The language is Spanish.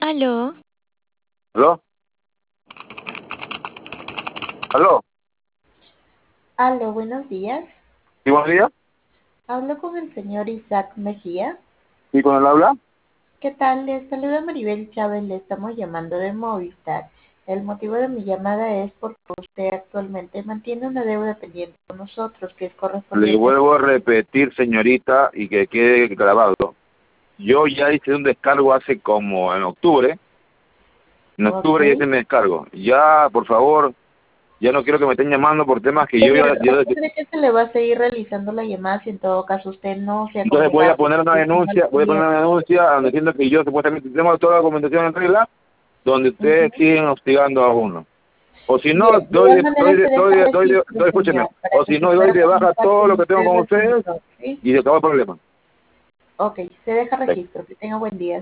Aló, ¿Aló? ¿Aló? Aló, buenos días. ¿Sí, buenos días? Hablo con el señor Isaac Mejía. ¿Sí, con él habla? ¿Qué tal? Les saluda Maribel Chávez, le estamos llamando de Movistar. El motivo de mi llamada es porque usted actualmente mantiene una deuda pendiente con nosotros que es Le correspondiente. vuelvo a repetir, señorita, y que quede grabado. Yo ya hice un descargo hace como en octubre. En Ok. octubre ya hice mi descargo. Ya, por favor, ya no quiero que me estén llamando por temas que yo Señor, ya... ¿usted cree que se le va a seguir realizando la llamada si en todo caso usted no se ha Entonces voy a comunicado con poner una nosotros al denuncia, cliente? donde diciendo que yo supuestamente tengo toda la documentación en regla, donde ustedes Ujú. siguen hostigando a uno. O si no, Bien, de igual manera se deja registro, escúcheme, señor, para o que si se no, doy pueda de baja comunicar todo con lo que tengo usted con ustedes respecto, ¿sí? y se acabó el problema. Ok, se deja registro. Que tenga buen día.